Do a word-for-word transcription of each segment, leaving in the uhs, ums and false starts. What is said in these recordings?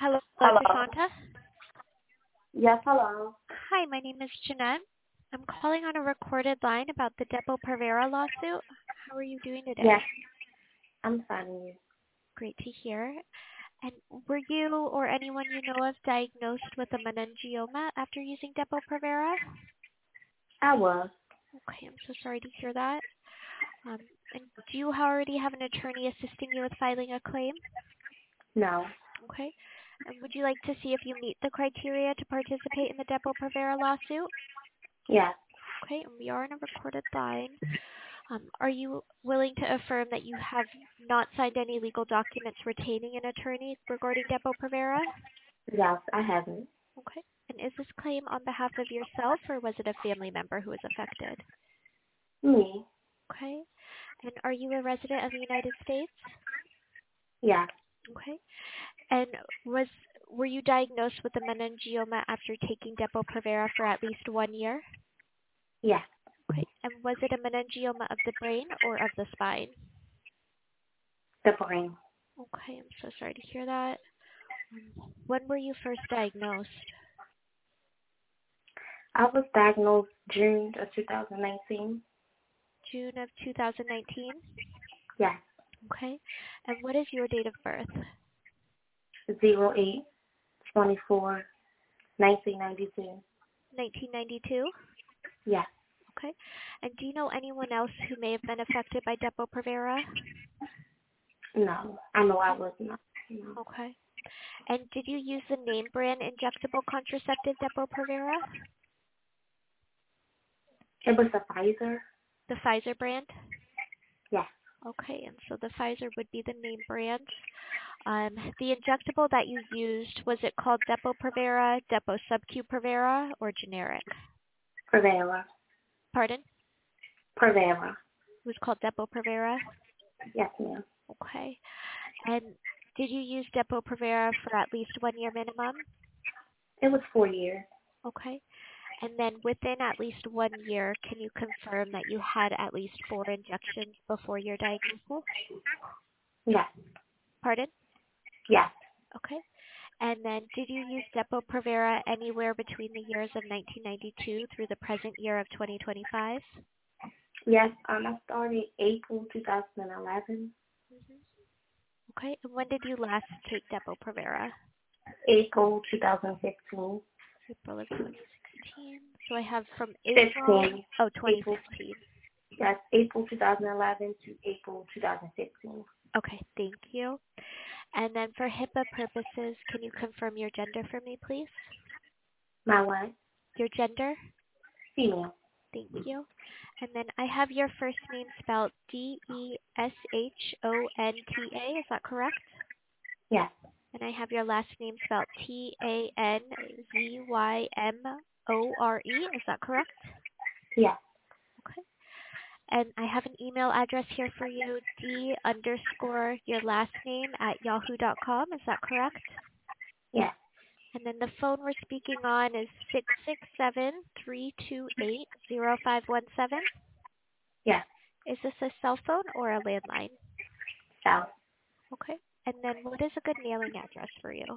Hello, Hello. Deshanta. Yes, hello. Hi, my name is Jeanette. I'm calling on a recorded line about the Depo-Provera lawsuit. How are you doing today? Yes, I'm finding you. Great to hear. And were you or anyone you know of diagnosed with a meningioma after using Depo-Provera? I was. Okay, I'm so sorry to hear that. Um, and do you already have an attorney assisting you with filing a claim? No. Okay. And would you like to see if you meet the criteria to participate in the Depo-Provera lawsuit? Yes, Okay, and we are on a recorded line. Um, are you willing to affirm that you have not signed any legal documents retaining an attorney regarding Depo-Provera? yes, I haven't. Okay. And is this claim on behalf of yourself, or was it a family member who was affected? Me? Okay. And are you a resident of the United States? Yes, Okay. And was were you diagnosed with a meningioma after taking Depo-Provera for at least one year? yes. Okay. And was it a meningioma of the brain or of the spine? The brain. Okay, I'm so sorry to hear that. Um, When were you first diagnosed? I was diagnosed June of two thousand nineteen. June of two thousand nineteen? Yes, Okay. And what is your date of birth? zero eight twenty four nineteen ninety two. nineteen ninety-two? Yes. Okay. And do you know anyone else who may have been affected by Depo-Provera? No, I know I Okay. was not. No. Okay. And did you use the name brand injectable contraceptive Depo-Provera? It was a Pfizer. The Pfizer brand? Yes. Okay, and so the Pfizer would be the name brand. Um, the injectable that you used, was it called Depo-Provera, Depo Sub-Q Provera, or generic? Prevera. Pardon? Prevera. It was called Depo-Provera? Yes, ma'am. Okay. And did you use Depo-Provera for at least one year minimum? It was four years. Okay. And then within at least one year, can you confirm that you had at least four injections before your diagnosis? Yes. Pardon? Yes. Okay. And then did you use Depo-Provera anywhere between the years of nineteen ninety-two through the present year of twenty twenty-five? Yes. Um, I started April two thousand eleven. hmm Okay. And when did you last take Depo-Provera? April two thousand fifteen. April of twenty sixteen. So I have from April, fifteen. oh, April. twenty fifteen. Yes, April two thousand eleven to April two thousand fifteen. Okay, thank you. And then for HIPAA purposes, can you confirm your gender for me, please? My what? Your gender? Female. Thank you. And then I have your first name spelled D E S H O N T A. Is that correct? Yes. And I have your last name spelled T A N Z Y M O R E. Is that correct? Yes. Okay. And I have an email address here for you, D underscore your last name at yahoo dot com. Is that correct? Yes. And then the phone we're speaking on is six six seven, three two eight, zero five one seven. Yes. Is this a cell phone or a landline? South. Okay. And then what is a good mailing address for you?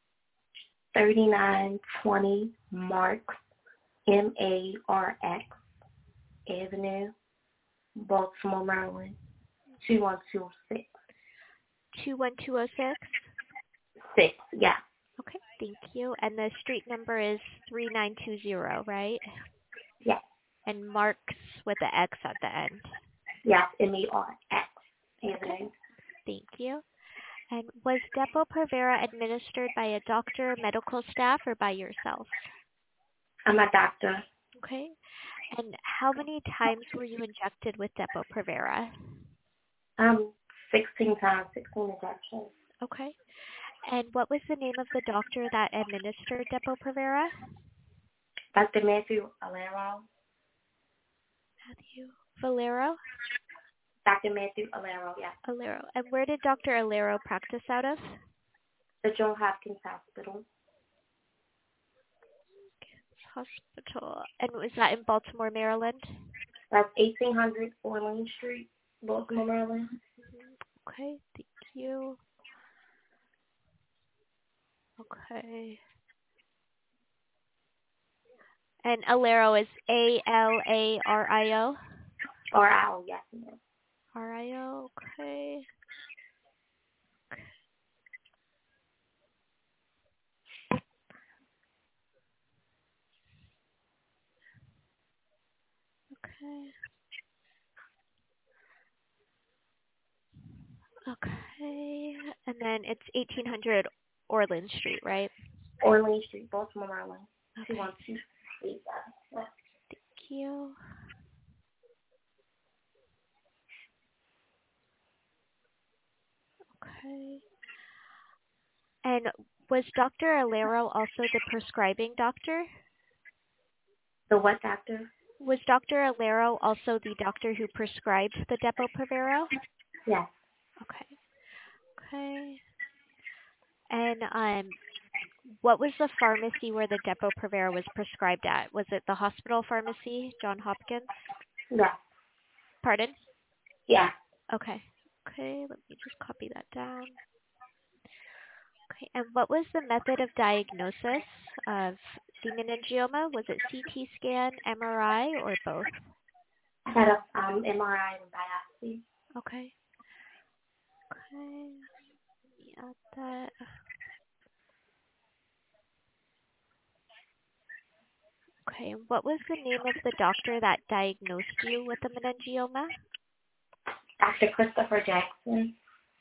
thirty-nine twenty Marks, M A R X Avenue, Baltimore, Maryland, two one two six. two one two zero six? Six. Yeah. Okay, thank you. And the street number is three nine two zero, right? Yes. And Marks with the X at the end. Yes. M A R X Okay, Avenue. thank you. And was Depo-Provera administered by a doctor, medical staff, or by yourself? I'm a doctor. Okay. And how many times were you injected with Depo-Provera? Um, sixteen times, sixteen injections. Okay. And what was the name of the doctor that administered Depo-Provera? Doctor Matthew Alero. Matthew Valero? Doctor Matthew Alero, yes. Alero. And where did Doctor Alero practice out of? The Johns Hopkins Hospital. Hospital. And was that in Baltimore, Maryland? That's eighteen hundred Orleans Street, Baltimore, Maryland. Mhm. Okay, thank you. Okay. And Alaro is A L A R I O? Or I'll, yes, ma'am. R I O, okay. Okay. Okay. And then it's eighteen hundred Orland Street, right? Orleans Street, Baltimore, Maryland. Two Okay. one two eight seven. Thank you. Okay. And was Doctor Alero also the prescribing doctor? The what doctor? Was Doctor Alero also the doctor who prescribed the Depo-Provera? Yes. Okay. Okay. And um, what was the pharmacy where the Depo-Provera was prescribed at? Was it the hospital pharmacy, Johns Hopkins? Yes. Pardon? Yes. Okay. Okay, let me just copy that down. Okay, and what was the method of diagnosis of the meningioma? Was it C T scan, M R I, or both? I had a um, M R I and biopsy. Okay. Okay. Let me add that. Okay, and what was the name of the doctor that diagnosed you with the meningioma? Doctor Christopher Jackson.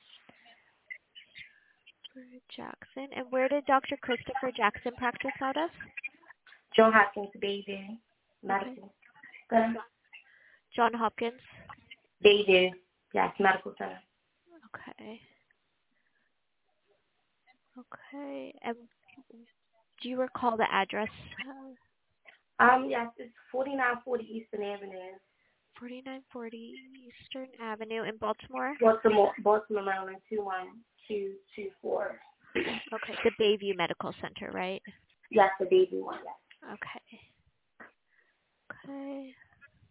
Christopher Jackson. And where did Doctor Christopher Jackson practice out of? John Hopkins Bayview Okay. Medical Center. John Hopkins. Bayview, yes, Medical Center. Okay. Okay. And do you recall the address? Um, yes, it's forty-nine forty Eastern Avenue. forty-nine forty Eastern Avenue in Baltimore? Baltimore, Baltimore, Maryland, two one two two four. Okay, the Bayview Medical Center, right? Yes, the Bayview one, yes. Okay. Okay.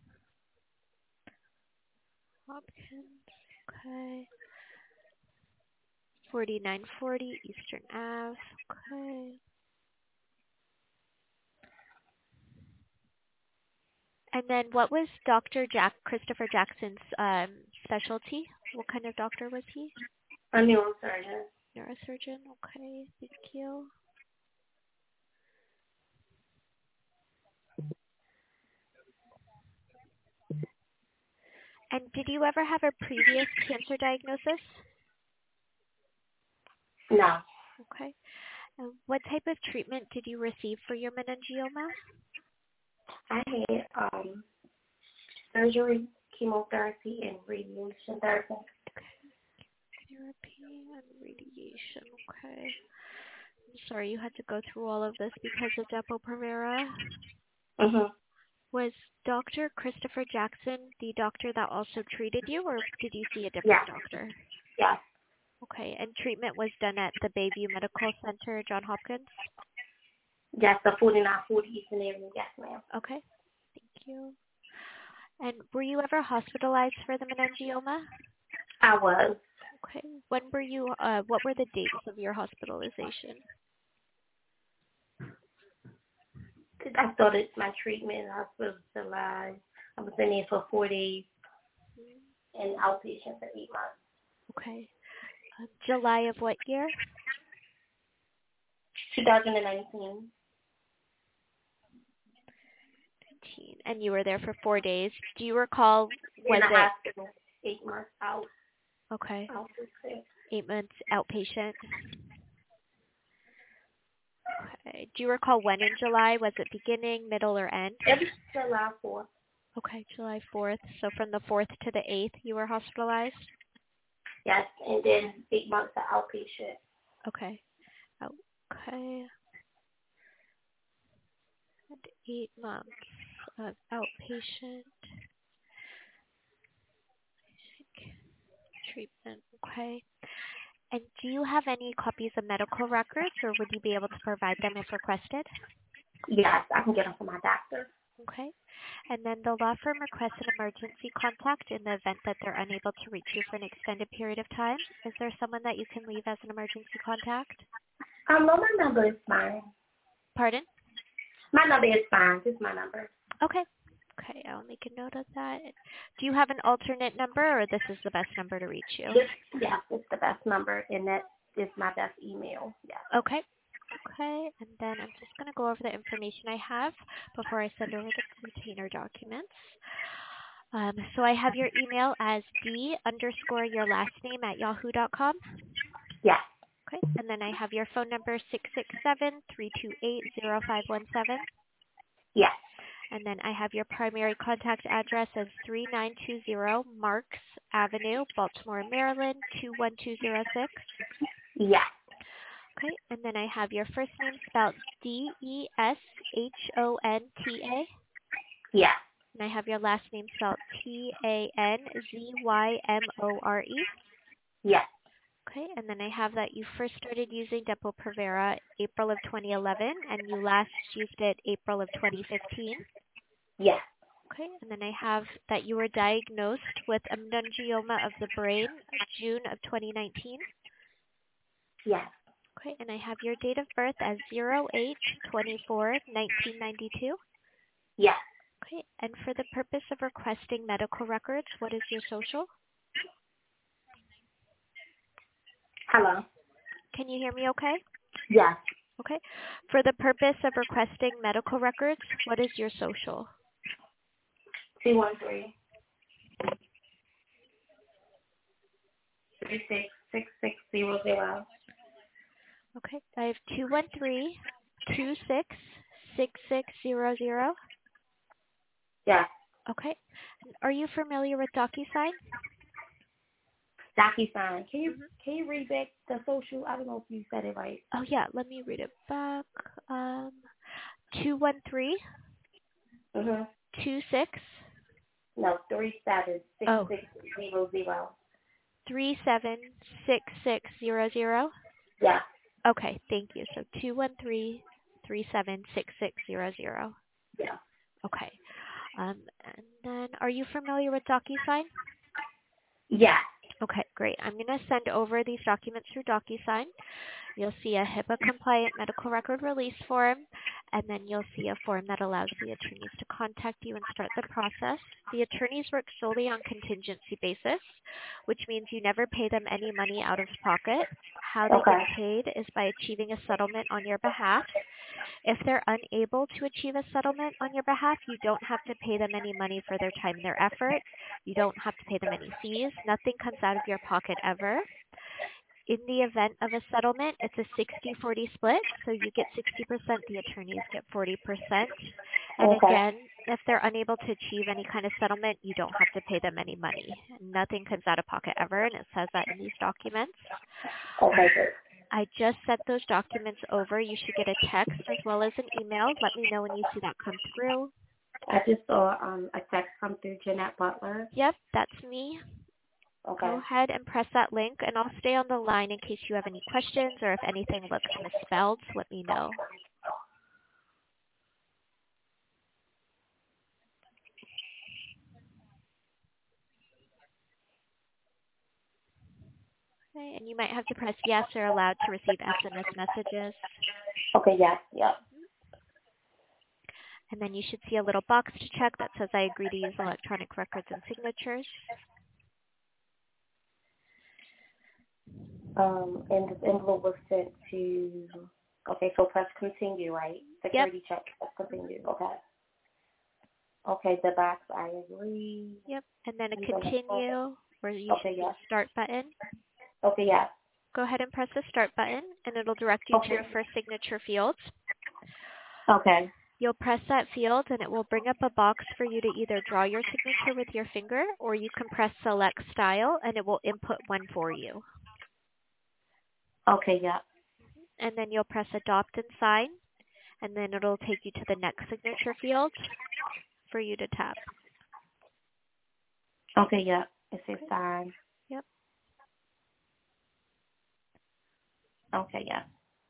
Hopkins. Okay. forty-nine forty Eastern Ave. Okay. And then what was Doctor Jack Christopher Jackson's um, specialty? What kind of doctor was he? A neurosurgeon. Neurosurgeon. Okay, thank you. And did you ever have a previous cancer diagnosis? No. Okay. And what type of treatment did you receive for your meningioma? I had um surgery, chemotherapy, and radiation therapy. Therapy and radiation. Okay. I'm sorry you had to go through all of this because of Depo-Provera. Mhm. Was Doctor Christopher Jackson the doctor that also treated you, or did you see a different Yes. doctor? Yes. Okay. And treatment was done at the Bayview Medical Center, Johns Hopkins? Yes, the forty-nine forty Eastern Avenue. Yes, ma'am. Okay. Thank you. And were you ever hospitalized for the meningioma? I was. Okay. When were you, uh, what were the dates of your hospitalization? I started my treatment. I was hospitalized. I was in there for four days and outpatient for eight months. Okay. Uh, July of what year? twenty nineteen. nineteen. And you were there for four days. Do you recall, was in the it? hospital, eight months out. Okay. Outpatient. Eight months outpatient. Okay. Do you recall when in July? Was it beginning, middle, or end? It was July fourth. Okay, July fourth. So from the fourth to the eighth, you were hospitalized? Yes, and then eight months of outpatient. Okay. Okay. And eight months of outpatient treatment. Okay. And do you have any copies of medical records, or would you be able to provide them if requested? Yes, I can get them from my doctor. Okay. And then the law firm requests an emergency contact in the event that they're unable to reach you for an extended period of time. Is there someone that you can leave as an emergency contact? Um, no, my number is fine. Pardon? My number is fine. Just my number. Okay. Okay, I'll make a note of that. Do you have an alternate number, or this is the best number to reach you? This, yes, it's the best number, and that is my best email. Yes. Okay. Okay, and then I'm just going to go over the information I have before I send over the retainer documents. Um, so I have your email as d underscore your last name at yahoo dot com. Yes. Okay, and then I have your phone number six six seven, three two eight, zero five one seven. Yes. And then I have your primary contact address as three nine two zero Marks Avenue, Baltimore, Maryland, two one two zero six. Yes. Okay, and then I have your first name spelled D E S H O N T A. Yes. And I have your last name spelled T A N Z Y M O R E. Yes. Okay, and then I have that you first started using Depo-Provera April of twenty eleven, and you last used it April of twenty fifteen. Yes. Okay, and then I have that you were diagnosed with a meningioma of the brain June of twenty nineteen. Yes. Okay, and I have your date of birth as zero eight twenty-four nineteen ninety-two. Yes. Okay, and for the purpose of requesting medical records, what is your social? Hello. Can you hear me okay? Yes. Okay. For the purpose of requesting medical records, what is your social? Two one three three six six six zero zero. Okay, I have two one three, two six, six six zero zero. Yes. Okay. And are you familiar with DocuSign? DocuSign. Can you Mm-hmm. can you read back the social? I don't know if you said it right. Oh yeah, let me read it back. Um, two one three, Mhm. two six. No, three seven six Oh, six zero zero. three seven six six zero zero. Yes. Okay, thank you. So two one three, three seven six six zero zero. Yeah. Okay. Um, and then, are you familiar with DocuSign? Yes. Okay, great. I'm going to send over these documents through DocuSign. You'll see a HIPAA-compliant medical record release form, and then you'll see a form that allows the attorneys to contact you and start the process. The attorneys work solely on contingency basis, which means you never pay them any money out of pocket. How they Okay. get paid is by achieving a settlement on your behalf. If they're unable to achieve a settlement on your behalf, you don't have to pay them any money for their time and their effort. You don't have to pay them any fees. Nothing comes out of your pocket ever. In the event of a settlement, it's a sixty forty split, so you get sixty percent, the attorneys get forty percent. And Okay. again, if they're unable to achieve any kind of settlement, you don't have to pay them any money. Nothing comes out of pocket ever, and it says that in these documents. Okay. Good. I just sent those documents over. You should get a text as well as an email. Let me know when you see that come through. I just saw um a text come through Jeanette Butler. Yep, that's me. Okay. Go ahead and press that link, and I'll stay on the line in case you have any questions or if anything looks misspelled, let me know. Okay, and you might have to press yes or allowed to receive S M S messages. Okay. Yes. Yep. And then you should see a little box to check that says I agree to use electronic records and signatures. Um, and this envelope was sent to. Okay, so press continue, right? Yep. Security check. Press continue. Okay. Okay, the box. I agree. Yep. And then a You gonna- continue, or you Okay. should see Yes. a start button. Okay. Yes. Go ahead and press the start button, and it'll direct you Okay. to your first signature field. Okay. You'll press that field, and it will bring up a box for you to either draw your signature with your finger, or you can press select style, and it will input one for you. Okay. Yep. And then you'll press adopt and sign, and then it'll take you to the next signature field for you to tap. Okay. Yep. It says sign. Yep. Okay. Yep.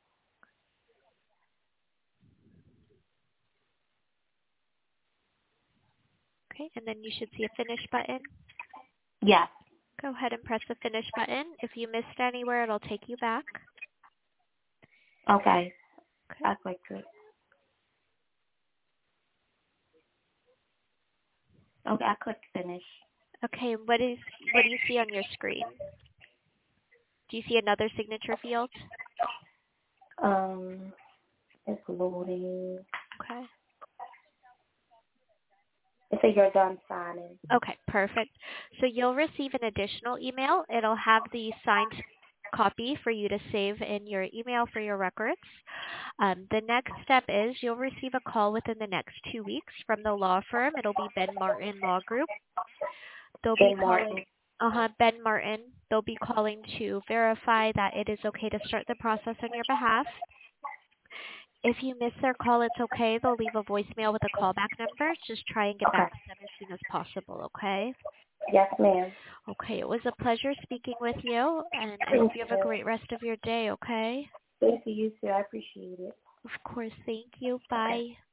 Okay, and then you should see a finish button. Yes. Go ahead and press the finish button. If you missed anywhere, it'll take you back. Okay. Okay. I clicked it. Okay, I clicked finish. Okay, what is what do you see on your screen? Do you see another signature field? Um, it's loading. Okay. It says you're done signing. Okay, perfect. So you'll receive an additional email. It'll have the signed copy for you to save in your email for your records. Um, the next step is you'll receive a call within the next two weeks from the law firm. It'll be Ben Martin Law Group. They'll be Ben calling, Martin. uh-huh, Ben Martin. They'll be calling to verify that it is okay to start the process on your behalf. If you miss their call, it's okay. They'll leave a voicemail with a callback number. Just try and get Okay. back to them as soon as possible, okay? Yes, ma'am. Okay, it was a pleasure speaking with you, and I hope Thank you have a you. great rest of your day, okay? Thank you, you too. I appreciate it. Of course, thank you. Bye.